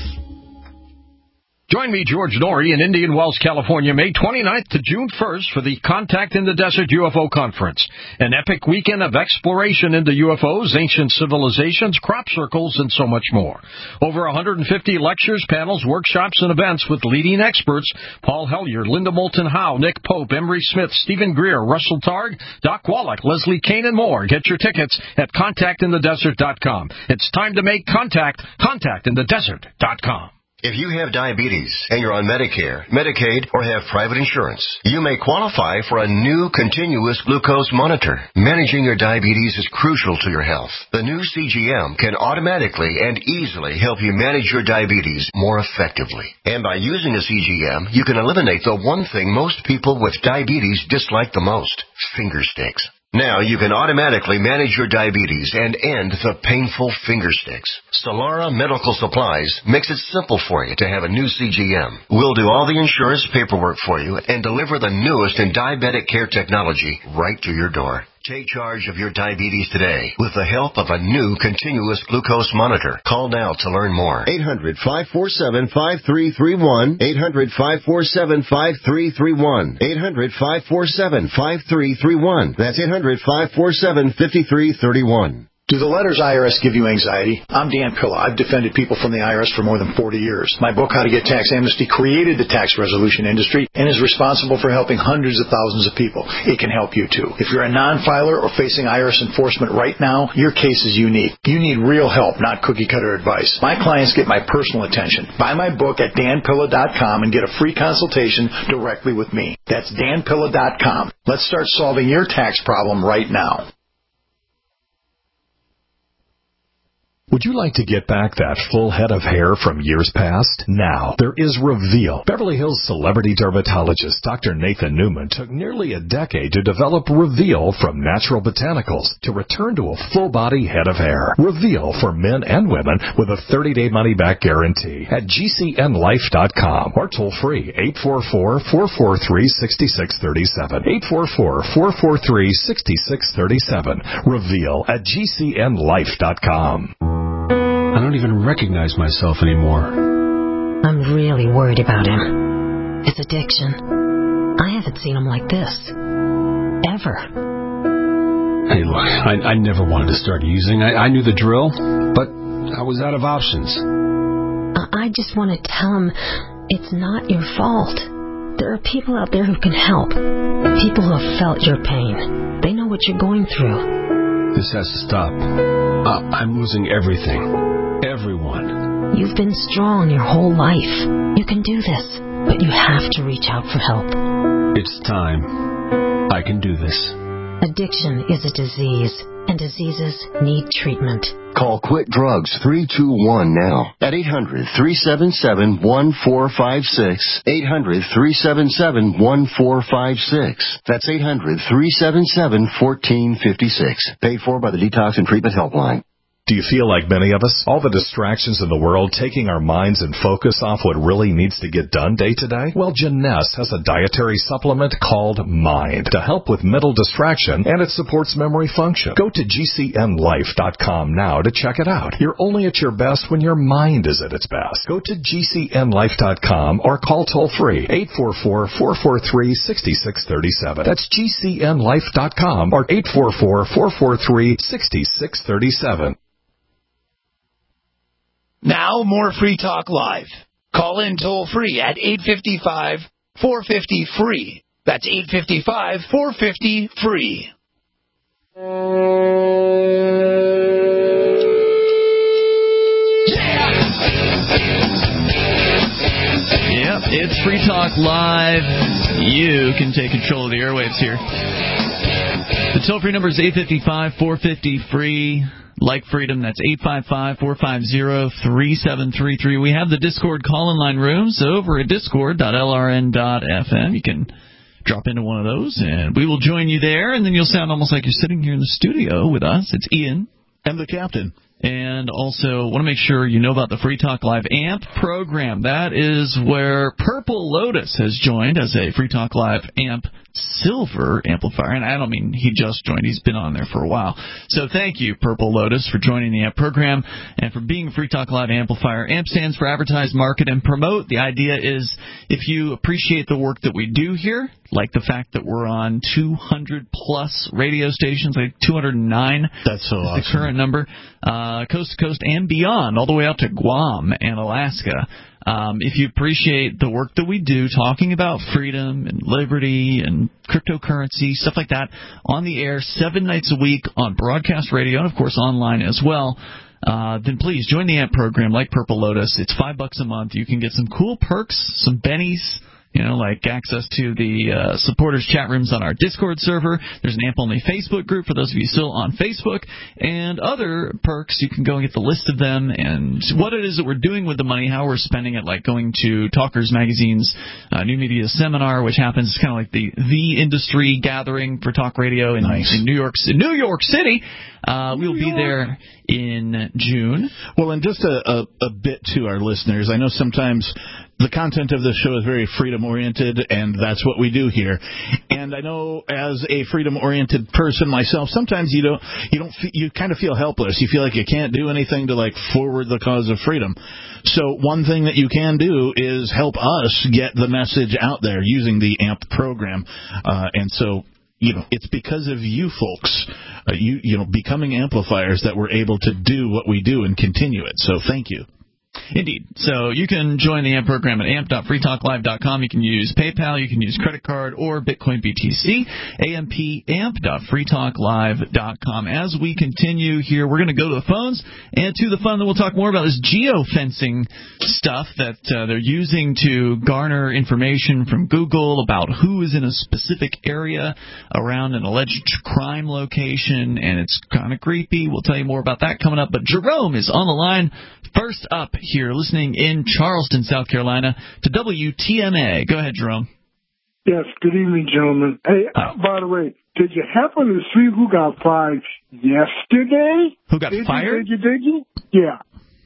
Join me, George Norrie, in Indian Wells, California, May twenty-ninth to June first for the Contact in the Desert U F O Conference, an epic weekend of exploration into U F Os, ancient civilizations, crop circles, and so much more. Over one hundred fifty lectures, panels, workshops, and events with leading experts: Paul Hellyer, Linda Moulton Howe, Nick Pope, Emery Smith, Stephen Greer, Russell Targ, Doc Wallach, Leslie Kane, and more. Get your tickets at contact in the desert dot com. It's time to make contact. contact in the desert dot com. If you have diabetes and you're on Medicare, Medicaid, or have private insurance, you may qualify for a new continuous glucose monitor. Managing your diabetes is crucial to your health. The new C G M can automatically and easily help you manage your diabetes more effectively. And by using a C G M, you can eliminate the one thing most people with diabetes dislike the most: finger sticks. Now you can automatically manage your diabetes and end the painful finger sticks. Solara Medical Supplies makes it simple for you to have a new C G M. We'll do all the insurance paperwork for you and deliver the newest in diabetic care technology right to your door. Take charge of your diabetes today with the help of a new continuous glucose monitor. Call now to learn more. eight hundred, five four seven, five three three one. eight hundred, five four seven, five three three one. eight hundred, five four seven, five three three one. That's eight hundred, five four seven, five three three one. Do the letters I R S give you anxiety? I'm Dan Pilla. I've defended people from the I R S for more than forty years. My book, How to Get Tax Amnesty, created the tax resolution industry and is responsible for helping hundreds of thousands of people. It can help you, too. If you're a non-filer or facing I R S enforcement right now, your case is unique. You need real help, not cookie-cutter advice. My clients get my personal attention. Buy my book at dan pilla dot com and get a free consultation directly with me. That's dan pilla dot com. Let's start solving your tax problem right now. Would you like to get back that full head of hair from years past? Now, there is Reveal. Beverly Hills celebrity dermatologist Doctor Nathan Newman took nearly a decade to develop Reveal from natural botanicals to return to a full-body head of hair. Reveal for men and women with a thirty-day money-back guarantee at G C N life dot com or toll-free eight four four, four four three, six six three seven. eight four four, four four three, six six three seven. Reveal at G C N life dot com. I don't even recognize myself anymore. I'm really worried about him. His addiction. I haven't seen him like this. Ever. Hey, look, I, I never wanted to start using. I, I knew the drill, but I was out of options. I, I just want to tell him it's not your fault. There are people out there who can help. People who have felt your pain. They know what you're going through. This has to stop. Uh, I'm losing everything. Everyone. You've been strong your whole life. You can do this, but you have to reach out for help. It's time. I can do this. Addiction is a disease, and diseases need treatment. Call Quit Drugs three two one now at eight hundred, three seven seven, one four five six. eight hundred, three seven seven, one four five six. That's eight hundred, three seven seven, one four five six. Paid for by the Detox and Treatment Helpline. Do you feel like many of us? All the distractions in the world taking our minds and focus off what really needs to get done day to day? Well, Jeunesse has a dietary supplement called Mind to help with mental distraction, and it supports memory function. Go to G C N life dot com now to check it out. You're only at your best when your mind is at its best. Go to G C N life dot com or call toll-free eight four four, four four three, six six three seven. That's G C N life dot com or eight four four, four four three, six six three seven. Now, more Free Talk Live. Call in toll-free at eight five five, four five zero, free. That's eight five five, four five zero, free. Yep, it's Free Talk Live. You can take control of the airwaves here. The toll-free number is eight five five, four five zero, free. Like freedom, that's eight five five, four five zero, three seven three three. We have the Discord call-in line rooms over at discord dot l r n dot f m. You can drop into one of those, and we will join you there, and then you'll sound almost like you're sitting here in the studio with us. It's Ian. And the captain. And also want to make sure you know about the Free Talk Live A M P program. That is where Purple Lotus has joined as a Free Talk Live A M P Silver amplifier. And I don't mean he just joined. He's been on there for a while. So thank you, Purple Lotus, for joining the A M P program and for being a Free Talk Live amplifier. A M P stands for Advertise, Market, and Promote. The idea is if you appreciate the work that we do here, like the fact that we're on two hundred plus radio stations, like two hundred nine. That's so awesome. The current number, uh, coast to coast and beyond, all the way out to Guam and Alaska. Um, if you appreciate the work that we do, talking about freedom and liberty and cryptocurrency, stuff like that, on the air seven nights a week on broadcast radio and, of course, online as well, uh, then please join the A M P program like Purple Lotus. It's five bucks a month. You can get some cool perks, some bennies, you know, like access to the uh, supporters chat rooms on our Discord server. There's an A M P-only Facebook group for those of you still on Facebook. And other perks, you can go and get the list of them and what it is that we're doing with the money, how we're spending it, like going to Talkers Magazine's uh, New Media Seminar, which happens kind of like the the industry gathering for talk radio in, nice. in New York in New York City. Uh, we'll be there in June. Well, and just a, a, a bit to our listeners, I know sometimes the content of this show is very freedom-oriented, and that's what we do here. And I know, as a freedom-oriented person myself, sometimes you don't, you don't, you kind of feel helpless. You feel like you can't do anything to like forward the cause of freedom. So one thing that you can do is help us get the message out there using the A M P program, uh, and so. You know, it's because of you folks, uh, you you know, becoming amplifiers that we're able to do what we do and continue it. So thank you. Indeed. So you can join the A M P program at amp dot free talk live dot com. You can use PayPal, you can use credit card, or Bitcoin B T C. A M P, amp dot free talk live dot com. As we continue here, we're going to go to the phones and to the phone. Then we'll talk more about this geofencing stuff that uh, they're using to garner information from Google about who is in a specific area around an alleged crime location, and it's kind of creepy. We'll tell you more about that coming up. But Jerome is on the line. First up here, listening in Charleston, South Carolina, to W T M A. Go ahead, Jerome. Yes, good evening, gentlemen. Hey, uh, by the way, did you happen to see who got fired yesterday? Who got did fired? You, did you? Did you? Yeah.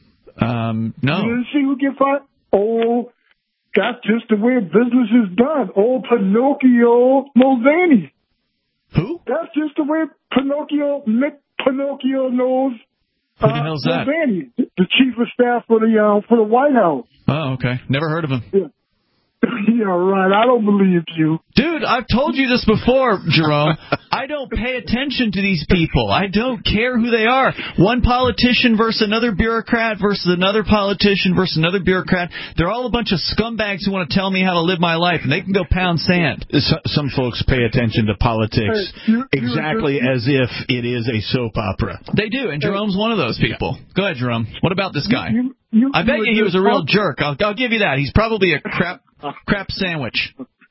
Um, no. You didn't see who get fired? Oh, that's just the way business is done. Old Pinocchio Mulvaney. Who? That's just the way Pinocchio, Nick Pinocchio knows. Who the uh, hell's that? Mulvaney, the chief of staff for the uh, for the White House. Oh, okay. Never heard of him. Yeah. Yeah, right. I don't believe you. Dude, I've told you this before, Jerome. I don't pay attention to these people. I don't care who they are. One politician versus another bureaucrat versus another politician versus another bureaucrat. They're all a bunch of scumbags who want to tell me how to live my life, and they can go pound sand. Some folks pay attention to politics hey, you, exactly you, as if it is a soap opera. They do, and Jerome's one of those people. Go ahead, Jerome. What about this guy? You, you, I bet you he was a real jerk. I'll, I'll give you that. He's probably a crap crap sandwich.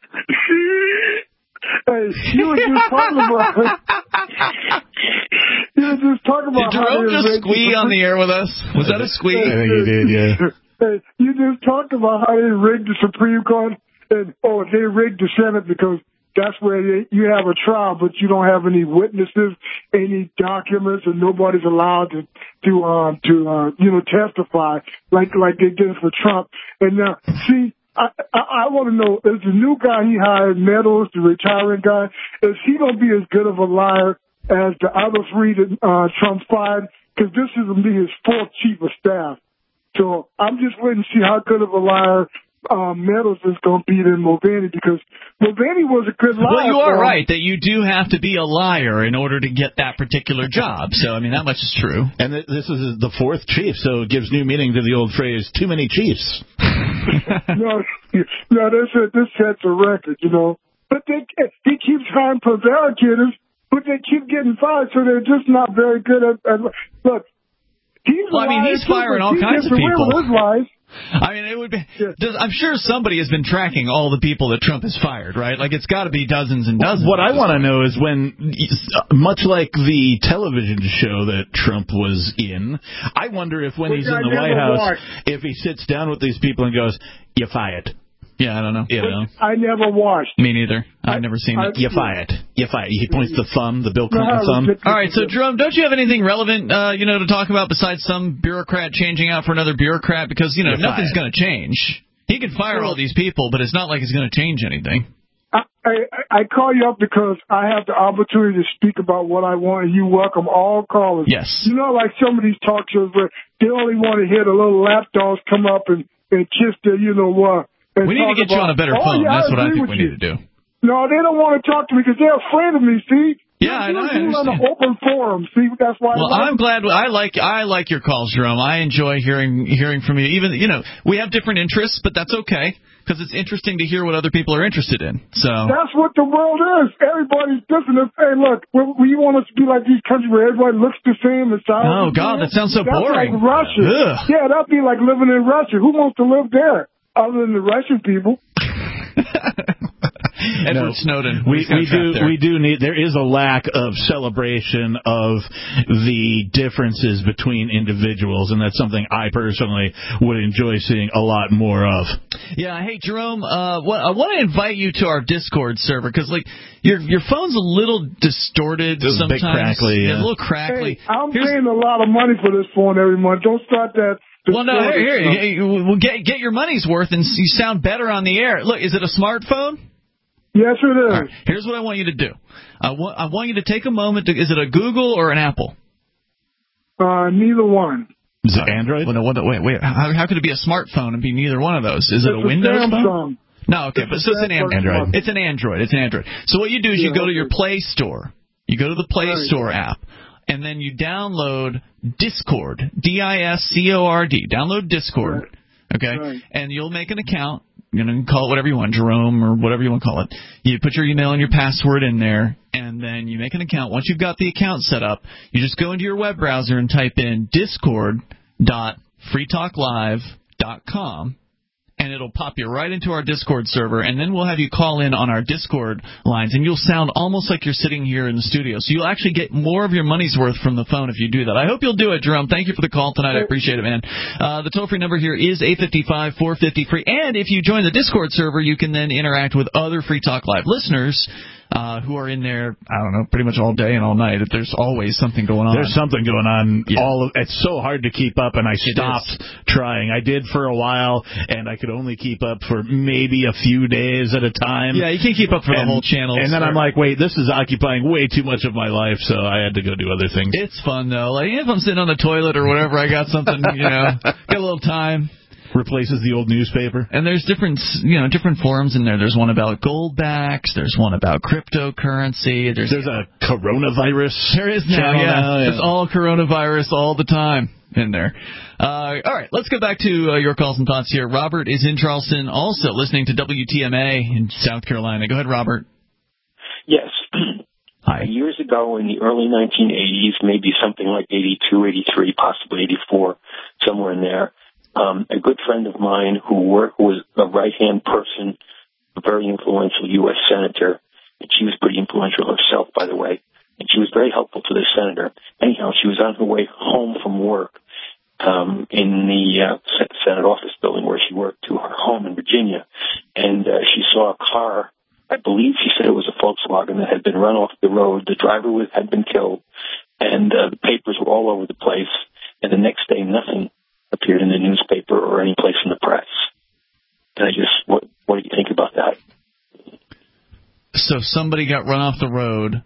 Hey, you were just talking about you were just talking about did Jerome just squee on the air with us? Was that a squee? I think he did, yeah. Hey, you just talked about how they rigged the Supreme Court, and oh, they rigged the Senate because that's where they, you have a trial, but you don't have any witnesses, any documents, and nobody's allowed to to um to uh, you know testify like like they did for Trump. And now, see. I, I, I want to know, is the new guy he hired, Meadows, the retiring guy, is he going to be as good of a liar as the other three that uh, Trump fired? Because this is going to be his fourth chief of staff. So I'm just waiting to see how good of a liar um, Meadows is going to be than Mulvaney, because Mulvaney was a good liar. Well, you are right that you do have to be a liar in order to get that particular job. So, I mean, that much is true. And this is the fourth chief, so it gives new meaning to the old phrase, too many chiefs. no, no, this, this sets a record, you know. But they, he keeps hiring prevaricators, but they keep getting fired, so they're just not very good at, at look, he's well, I mean, he's firing all kinds of people. His lies. I mean, it would be. Does, I'm sure somebody has been tracking all the people that Trump has fired, right? Like, it's got to be dozens and dozens. What I want to know is when, much like the television show that Trump was in, I wonder if when Which he's in I the White House, watched. if he sits down with these people and goes, "You're fired." Yeah, I don't know. You know. I never watched. Me neither. I've never seen it. You're fired. You're fired. He points the thumb, the Bill Clinton thumb. All right, so Jerome, don't you have anything relevant, uh, you know, to talk about besides some bureaucrat changing out for another bureaucrat? Because, you know, You're nothing's going to change. He can fire all these people, but it's not like it's going to change anything. I, I, I call you up because I have the opportunity to speak about what I want, and you welcome all callers. Yes. You know, like some of these talk shows where they only want to hear the little lapdogs come up and, and kiss the, you know what. We need to get about, you on a better oh, phone. Yeah, That's what I think we you. need to do. No, they don't want to talk to me because they're afraid of me, see? Yeah, I know. I on understand. an open forum, see? That's why. Well, I'm glad. I like I like your calls, Jerome. I enjoy hearing hearing from you. Even, you know, we have different interests, but that's okay because it's interesting to hear what other people are interested in. So that's what the world is. Everybody's different. Hey, look, we, we want us to be like these countries where everybody looks the same and sounds. Oh God, that sounds so that's boring. Like Russia. Ugh. Yeah, that'd be like living in Russia. Who wants to live there other than the Russian people? Edward no, Snowden. We, we do there. we do need. There is a lack of celebration of the differences between individuals, and that's something I personally would enjoy seeing a lot more of. Yeah. Hey, Jerome. Uh, what, I want to invite you to our Discord server because, like, your your phone's a little distorted Just sometimes. A bit crackly. Yeah, yeah. a little crackly. Hey, I'm Here's, paying a lot of money for this phone every month. Don't start that Well, no, here, here we'll get get your money's worth, and you sound better on the air. Look, is it a smartphone? Yes, it is. Right, here's what I want you to do. I want I want you to take a moment. To, is it a Google or an Apple? Uh, neither one. Is it Android? Well, no, what, wait, wait. How, how could it be a smartphone and be neither one of those? Is it's it a Windows Samsung. phone? No, okay, it's but so it's an Android. Android. It's an Android. It's an Android. So what you do is yeah, you go okay. to your Play Store. You go to the Play right. Store app, and then you download Discord. D I S C O R D. Download Discord. Right. Okay? Right. And you'll make an account. You know, call it whatever you want, Jerome or whatever you want to call it. You put your email and your password in there, and then you make an account. Once you've got the account set up, you just go into your web browser and type in discord dot free talk live dot com. And it'll pop you right into our Discord server, and then we'll have you call in on our Discord lines, and you'll sound almost like you're sitting here in the studio. So you'll actually get more of your money's worth from the phone if you do that. I hope you'll do it, Jerome. Thank you for the call tonight. I appreciate it, man. Uh, the toll-free number here is eight five five, four five zero, free. And if you join the Discord server, you can then interact with other Free Talk Live listeners uh, who are in there, I don't know, pretty much all day and all night. There's always something going on. There's something going on. Yeah. All of, it's so hard to keep up, and I stopped trying. I did for a while, and I could only keep up for maybe a few days at a time. Yeah, you can't keep up for and, the whole channel. And then I'm like, wait, this is occupying way too much of my life, so I had to go do other things. It's fun, though. Like, if I'm sitting on the toilet or whatever, I got something, you know, got a little time. Replaces the old newspaper. And there's different, you know, different forums in there. There's one about gold backs. There's one about cryptocurrency. There's, there's a coronavirus. There is now, yeah. Now, yeah. It's all coronavirus all the time in there. Uh, all right, let's get back to uh, your calls and thoughts here. Robert is in Charleston, also listening to W T M A in South Carolina. Go ahead, Robert. Yes. Hi. Years ago in the early nineteen eighties, maybe something like eighty-two, eighty-three, possibly eighty-four, somewhere in there, Um, a good friend of mine who worked, was a right-hand person, a very influential U S senator, and she was pretty influential herself, by the way, and she was very helpful to the senator. Anyhow, she was on her way home from work um, in the uh, Senate office building where she worked to her home in Virginia, and uh, she saw a car. I believe she said it was a Volkswagen that had been run off the road. The driver was, had been killed, and uh, the papers were all over the place, and the next day nothing appeared in the newspaper or any place in the press. And I just, what, what do you think about that? So somebody got run off the road,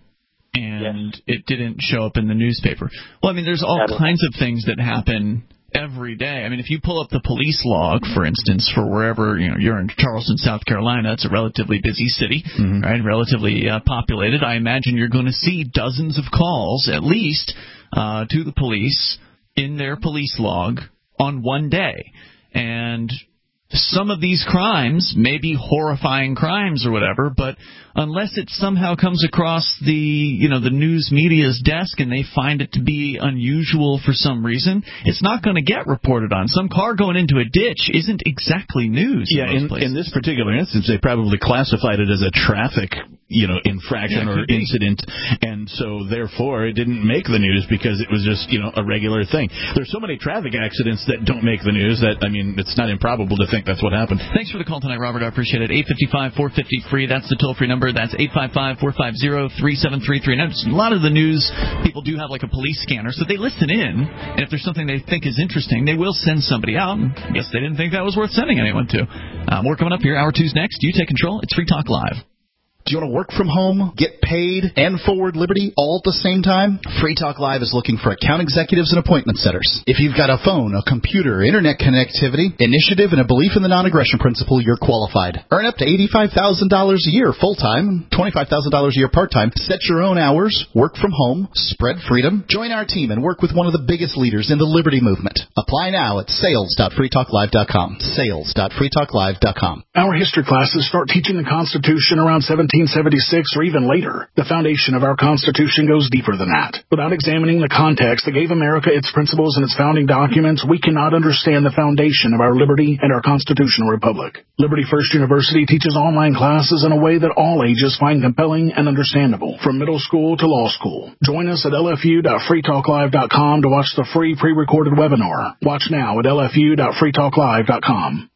and yes. It didn't show up in the newspaper. Well, I mean, there's all kinds of things that happen every day. I mean, if you pull up the police log, for instance, for wherever, you know, you're in Charleston, South Carolina, it's a relatively busy city, mm-hmm. right, relatively uh, populated. I imagine you're going to see dozens of calls, at least, uh, to the police in their police log on one day. And some of these crimes may be horrifying crimes or whatever, but unless it somehow comes across the, you know, the news media's desk and they find it to be unusual for some reason, it's not going to get reported on. Some car going into a ditch isn't exactly news. Yeah, in, in, in this particular instance, they probably classified it as a traffic, you know, infraction yeah, or incident, and so therefore it didn't make the news because it was just, you know, a regular thing. There's so many traffic accidents that don't make the news that, I mean, it's not improbable to think that's what happened. Thanks for the call tonight, Robert. I appreciate it. eight five five, four five zero, free. That's the toll-free number. That's eight five five, four five zero, three seven three three. Now, a lot of the news people do have like a police scanner, so they listen in, and if there's something they think is interesting, they will send somebody out. And I guess they didn't think that was worth sending anyone to. Uh, more coming up here. Hour two's next. You take control. It's Free Talk Live. Do you want to work from home, get paid, and forward Liberty all at the same time? Free Talk Live is looking for account executives and appointment setters. If you've got a phone, a computer, internet connectivity, initiative, and a belief in the non-aggression principle, you're qualified. Earn up to eighty-five thousand dollars a year full-time, twenty-five thousand dollars a year part-time. Set your own hours, work from home, spread freedom. Join our team and work with one of the biggest leaders in the Liberty movement. Apply now at sales dot free talk live dot com. sales dot free talk live dot com. Our history classes start teaching the Constitution around seventeen seventy-six or even later. The foundation of our Constitution goes deeper than that. Without examining the context that gave America its principles and its founding documents, we cannot understand the foundation of our liberty and our constitutional republic. Liberty First University teaches online classes in a way that all ages find compelling and understandable, from middle school to law school. Join us at L F U dot free talk live dot com to watch the free pre-recorded webinar. Watch now at L F U dot free talk live dot com.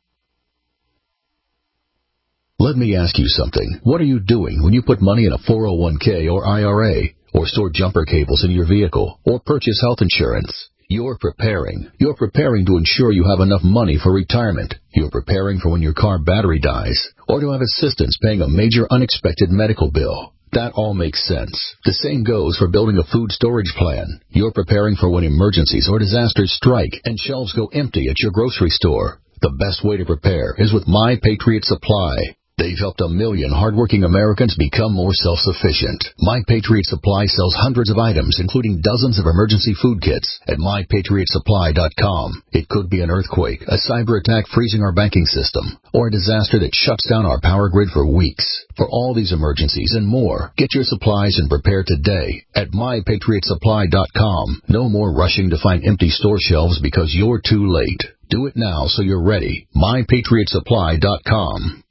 Let me ask you something. What are you doing when you put money in a four oh one k or I R A, or store jumper cables in your vehicle, or purchase health insurance? You're preparing. You're preparing to ensure you have enough money for retirement. You're preparing for when your car battery dies, or to have assistance paying a major unexpected medical bill. That all makes sense. The same goes for building a food storage plan. You're preparing for when emergencies or disasters strike and shelves go empty at your grocery store. The best way to prepare is with My Patriot Supply. They've helped a million hardworking Americans become more self-sufficient. My Patriot Supply sells hundreds of items, including dozens of emergency food kits, at my patriot supply dot com. It could be an earthquake, a cyber attack freezing our banking system, or a disaster that shuts down our power grid for weeks. For all these emergencies and more, get your supplies and prepare today at my patriot supply dot com. No more rushing to find empty store shelves because you're too late. Do it now so you're ready. my patriot supply dot com.